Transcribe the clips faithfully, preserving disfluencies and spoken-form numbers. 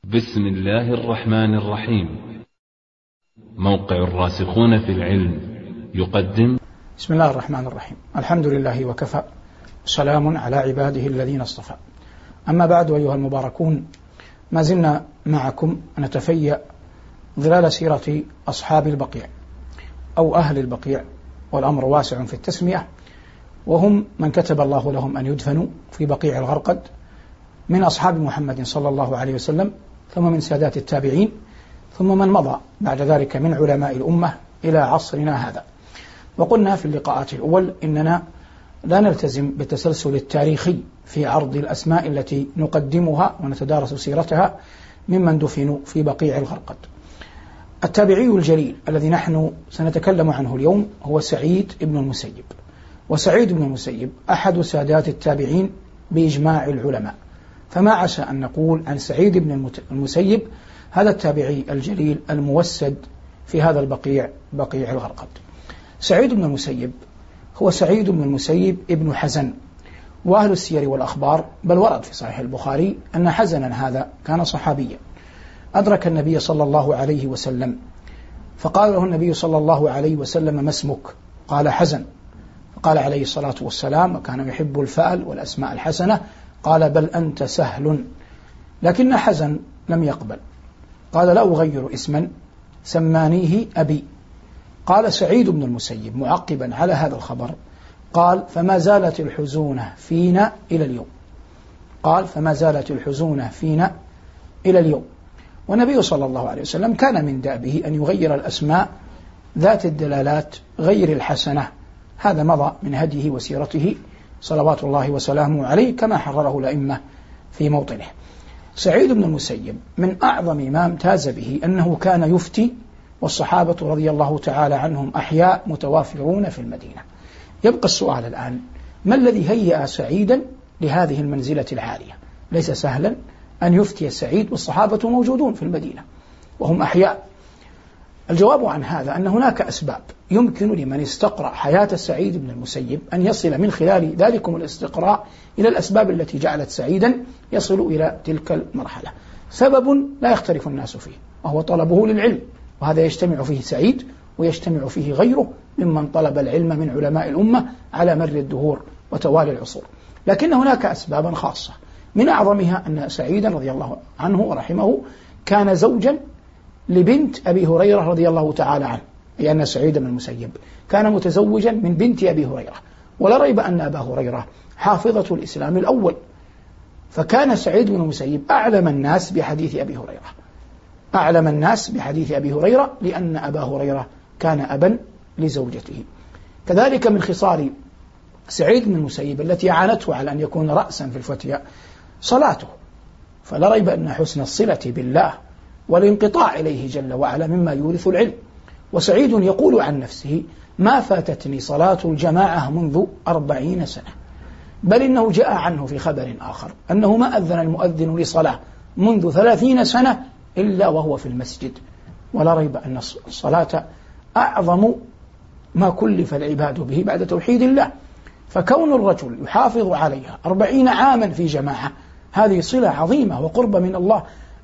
بسم الله الرحمن الرحيم. موقع الراسخون في العلم يقدم. بسم الله الرحمن الرحيم. الحمد لله وكفى، سلام على عباده الذين اصطفى. أما بعد، أيها المباركون، ما زلنا معكم نتفيأ ظلال سيرة أصحاب البقيع أو أهل البقيع، والأمر واسع في التسمية، وهم من كتب الله لهم أن يدفنوا في بقيع الغرقد من أصحاب محمد صلى الله عليه وسلم، ثم من سادات التابعين، ثم من مضى بعد ذلك من علماء الأمة إلى عصرنا هذا. وقلنا في اللقاءات الأول إننا لا نلتزم بالتسلسل التاريخي في عرض الأسماء التي نقدمها ونتدارس سيرتها ممن دفنوا في بقيع الغرقد. التابعي الجليل الذي نحن سنتكلم عنه اليوم هو سعيد بن المسيب. وسعيد بن المسيب أحد سادات التابعين بإجماع العلماء، فما عسى أن نقول عن سعيد بن المسيب هذا التابعي الجليل الموسد في هذا البقيع، بقيع الغرقد. سعيد بن المسيب هو سعيد بن المسيب ابن حزن، وأهل السير والأخبار بل ورد في صحيح البخاري أن حزنا هذا كان صحابيا أدرك النبي صلى الله عليه وسلم، فقال له النبي صلى الله عليه وسلم: ما اسمك؟ قال: حزن. فقال عليه الصلاة والسلام، وكان يحب الفأل والأسماء الحسنة، قال: بل أنت سهل. لكن حزن لم يقبل، قال: لا أغير اسما سمانيه أبي. قال سعيد بن المسيب معقبا على هذا الخبر، قال: فما زالت الحزونة فينا إلى اليوم. قال: فما زالت الحزونة فينا إلى اليوم. والنبي صلى الله عليه وسلم كان من دأبه أن يغير الأسماء ذات الدلالات غير الحسنة، هذا مضى من هديه وسيرته صلوات الله وسلامه عليه، كما حرره الأئمة في موطنه. سعيد بن المسيب من أعظم ما امتاز به أنه كان يفتي، والصحابة رضي الله تعالى عنهم أحياء متوافرون في المدينة. يبقى السؤال الآن: ما الذي هيأ سعيدا لهذه المنزلة العالية؟ ليس سهلا أن يفتي سعيد والصحابة موجودون في المدينة وهم أحياء. الجواب عن هذا أن هناك أسباب يمكن لمن استقرأ حياة سعيد بن المسيب أن يصل من خلال ذلكم الاستقراء إلى الأسباب التي جعلت سعيدا يصل إلى تلك المرحلة. سبب لا يختلف الناس فيه، وهو طلبه للعلم، وهذا يجتمع فيه سعيد ويجتمع فيه غيره ممن طلب العلم من علماء الأمة على مر الدهور وتوالي العصور. لكن هناك أسبابا خاصة، من أعظمها أن سعيدا رضي الله عنه ورحمه كان زوجا لبنت أبي هريرة رضي الله تعالى عنه، لأن سعيد بن المسيب كان متزوجا من بنت أبي هريرة، ولا ريب أن أبا هريرة حافظة الإسلام الأول، فكان سعيد بن المسيب أعلم الناس بحديث أبي هريرة، أعلم الناس بحديث أبي هريرة لأن أبا هريرة كان أبا لزوجته. كذلك من خصال سعيد بن المسيب التي أعانته على أن يكون رأسا في الفتية صلاته، فلا ريب أن حسن الصلة بالله والانقطاع إليه جل وعلا مما يورث العلم. وسعيد يقول عن نفسه: ما فاتتني صلاة الجماعة منذ أربعين سنة، بل إنه جاء عنه في خبر آخر أنه ما أذن المؤذن لصلاة منذ ثلاثين سنة إلا وهو في المسجد. ولا ريب أن الصلاة أعظم ما كلف العباد به بعد توحيد الله، فكون الرجل يحافظ عليها أربعين عاما في جماعة هذه صلة عظيمة وقرب من الله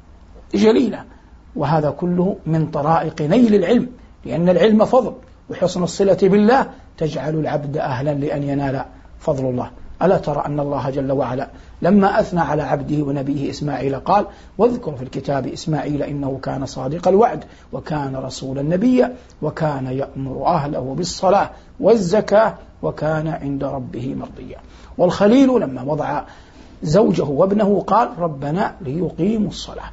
جليلة، وهذا كله من طرائق نيل العلم، لأن العلم فضل، وحسن الصلة بالله تجعل العبد أهلا لأن ينال فضل الله. ألا ترى أن الله جل وعلا لما أثنى على عبده ونبيه إسماعيل قال: واذكر في الكتاب إسماعيل إنه كان صادق الوعد وكان رسولا نبيا وكان يأمر أهله بالصلاة والزكاة وكان عند ربه مرضيا. والخليل لما وضع زوجه وابنه قال: ربنا ليقيموا الصلاة.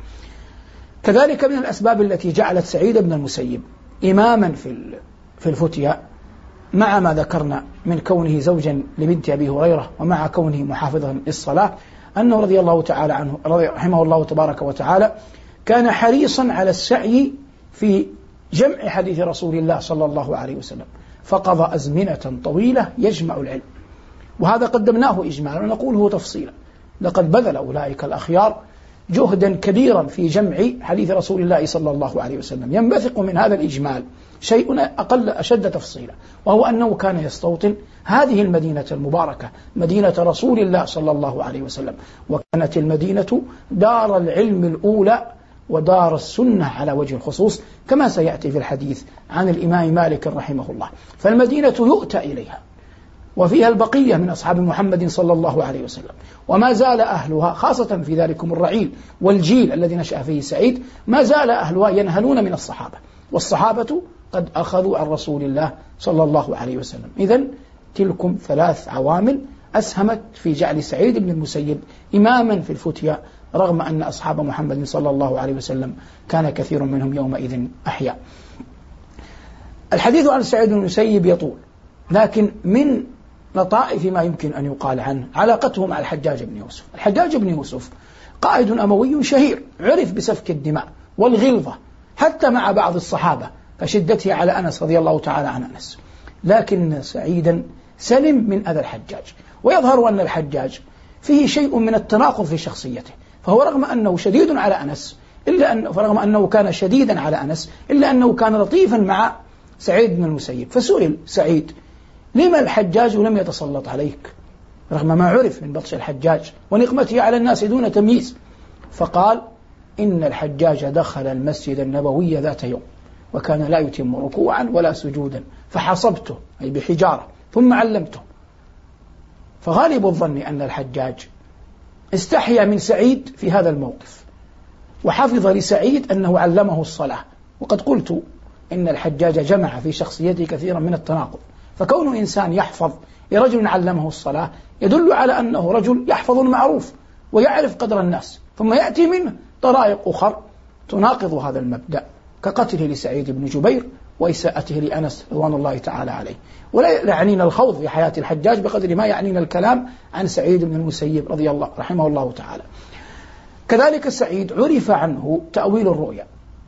كذلك من الأسباب التي جعلت سعيد بن المسيب إماما في الفتيا، مع ما ذكرنا من كونه زوجا لبنت أبي هريرة ومع كونه محافظا للصلاة، أنه رضي الله تعالى عنه رحمه الله تبارك وتعالى كان حريصا على السعي في جمع حديث رسول الله صلى الله عليه وسلم، فقضى أزمنة طويلة يجمع العلم، وهذا قدمناه إجمالا ونقوله تفصيلا. لقد بذل أولئك الأخيار جهدا كبيرا في جمع حديث رسول الله صلى الله عليه وسلم. ينبثق من هذا الإجمال شيء أقل أشد تفصيلا، وهو أنه كان يستوطن هذه المدينة المباركة، مدينة رسول الله صلى الله عليه وسلم، وكانت المدينة دار العلم الأولى ودار السنة على وجه الخصوص، كما سيأتي في الحديث عن الإمام مالك رحمه الله. فالمدينة يؤتى إليها وفيها البقية من أصحاب محمد صلى الله عليه وسلم، وما زال أهلها خاصة في ذلكم الرعيل والجيل الذي نشأ فيه سعيد، ما زال أهلها ينهلون من الصحابة، والصحابة قد أخذوا عن رسول الله صلى الله عليه وسلم. إذن تلكم ثلاث عوامل أسهمت في جعل سعيد بن المسيب إماما في الفتيا، رغم أن أصحاب محمد صلى الله عليه وسلم كان كثير منهم يومئذ أحياء. الحديث عن سعيد بن المسيب يطول، لكن من لطائف ما يمكن أن يقال عنه علاقته مع الحجاج بن يوسف. الحجاج بن يوسف قائد أموي شهير، عرف بسفك الدماء والغلظة حتى مع بعض الصحابة كشدته على أنس رضي الله تعالى عن أنس، لكن سعيدا سلم من أذى الحجاج. ويظهر أن الحجاج فيه شيء من التناقض في شخصيته، فهو رغم أنه شديد على أنس إلا أن فرغم أنه كان شديدا على أنس إلا أنه كان لطيفا مع سعيد بن المسيب. فسئل سعيد: لما الحجاج لم يتسلط عليك رغم ما عرف من بطش الحجاج ونقمته على الناس دون تمييز؟ فقال: إن الحجاج دخل المسجد النبوي ذات يوم وكان لا يتم ركوعا ولا سجودا، فحصبته أي بحجارة ثم علمته. فغالب الظن أن الحجاج استحيا من سعيد في هذا الموقف، وحفظ لسعيد أنه علمه الصلاة. وقد قلت إن الحجاج جمع في شخصيته كثيرا من التناقض، فكون إنسان يحفظ لرجل علمه الصلاة يدل على أنه رجل يحفظ المعروف ويعرف قدر الناس، ثم يأتي منه طرائق أخرى تناقض هذا المبدأ، كقتله لسعيد بن جبير وإساءته لأنس رضوان الله تعالى عليه. ولا يعنينا الخوض في حياة الحجاج بقدر ما يعنينا الكلام عن سعيد بن المسيب رضي الله رحمه الله تعالى. كذلك سعيد عرف عنه تأويل الرؤيا،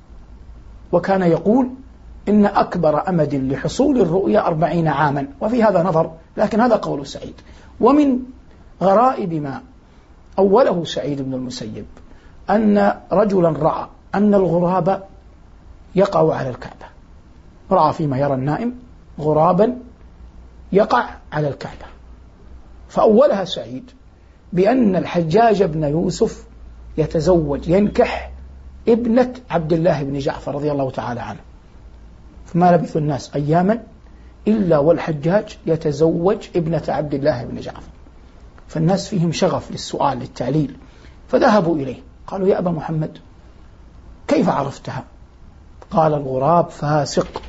وكان يقول إن أكبر أمد لحصول الرؤيا أربعين عاما، وفي هذا نظر، لكن هذا قول سعيد. ومن غرائب ما أوله سعيد بن المسيب أن رجلا رأى أن الغراب يقع على الكعبة، رأى فيما يرى النائم غرابا يقع على الكعبة، فأولها سعيد بأن الحجاج بن يوسف يتزوج ينكح ابنة عبد الله بن جعفر رضي الله تعالى عنه. فما لبث الناس أياما إلا والحجاج يتزوج ابنة عبد الله بن جعفر، فالناس فيهم شغف للسؤال للتعليل، فذهبوا إليه قالوا: يا أبا محمد كيف عرفتها؟ قال: الغراب فاسق،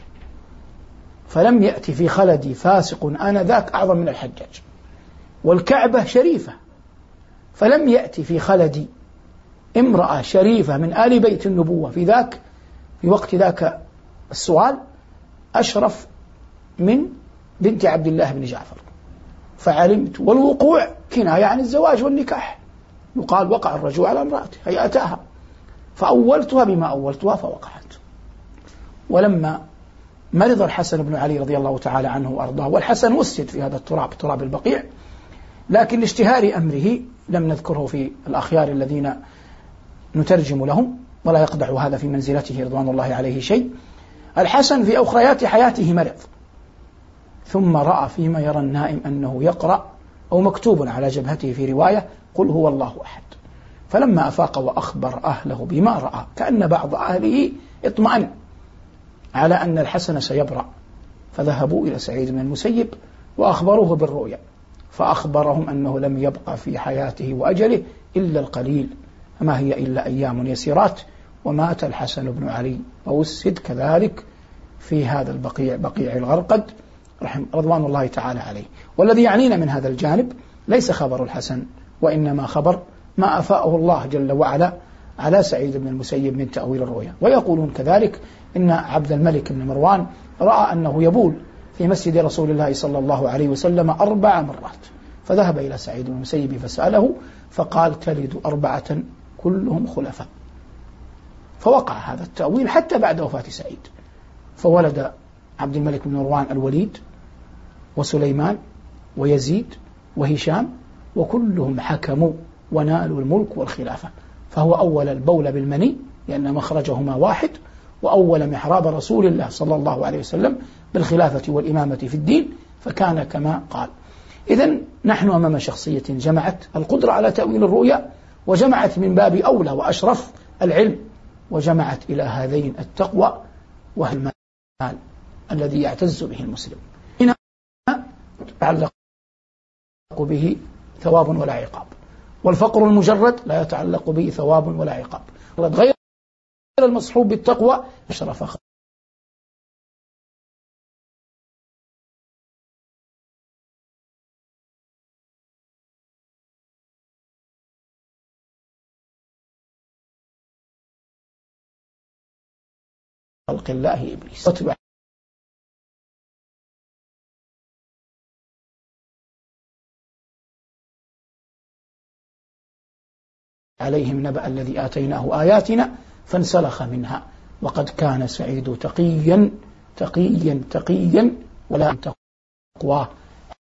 فلم يأتي في خلدي فاسق آنذاك أعظم من الحجاج، والكعبة شريفة، فلم يأتي في خلدي امرأة شريفة من آل بيت النبوة في ذاك في وقت ذاك السؤال أشرف من بنت عبد الله بن جعفر. فعلمت، والوقوع كناية عن الزواج والنكاح، يقال وقع الرجل على امرأته هي أتاها، فأولتها بما أولتها فوقعت. ولما مرض الحسن بن علي رضي الله تعالى عنه وأرضاه، والحسن وسد في هذا التراب تراب البقيع، لكن لاشتهار أمره لم نذكره في الأخيار الذين نترجم لهم، ولا يقدح هذا في منزلته رضوان الله عليه شيء. الحسن في أخريات حياته مرض، ثم رأى فيما يرى النائم أنه يقرأ أو مكتوب على جبهته في رواية: قل هو الله أحد. فلما أفاق وأخبر أهله بما رأى، كأن بعض أهله اطمأن على أن الحسن سيبرأ، فذهبوا إلى سعيد بن المسيب وأخبروه بالرؤيا، فأخبرهم أنه لم يبقى في حياته وأجله إلا القليل، فما هي إلا أيام يسيرات، ومات الحسن بن علي ووسد كذلك في هذا البقيع بقيع الغرقد رحم رضوان الله تعالى عليه. والذي يعنينا من هذا الجانب ليس خبر الحسن، وإنما خبر ما أفاءه الله جل وعلا على سعيد بن المسيب من تأويل الرؤيا. ويقولون كذلك إن عبد الملك بن مروان رأى أنه يبول في مسجد رسول الله صلى الله عليه وسلم أربع مرات، فذهب إلى سعيد بن المسيب فسأله فقال: تلد أربعة كلهم خلفاء. فوقع هذا التأويل حتى بعد وفاة سعيد، فولد عبد الملك بن مروان الوليد وسليمان ويزيد وهشام، وكلهم حكموا ونالوا الملك والخلافة. فهو أول البول بالمني لأن مخرجهما واحد، وأول محراب رسول الله صلى الله عليه وسلم بالخلافة والإمامة في الدين، فكان كما قال. إذن نحن أمام شخصية جمعت القدرة على تأويل الرؤيا، وجمعت من باب أولى وأشرف العلم وجمعت إلى هذين التقوى وهو المال الذي يعتز به المسلم، هنا يتعلق به ثواب ولا عقاب، والفقر المجرد لا يتعلق به ثواب ولا عقاب، غير المصحوب بالتقوى شرف خلق الله إبليس. عليهم نبأ الذي آتيناه آياتنا فانسلخ منها وقد كان سعيد تقيا تقيا تقيا ولا تقوى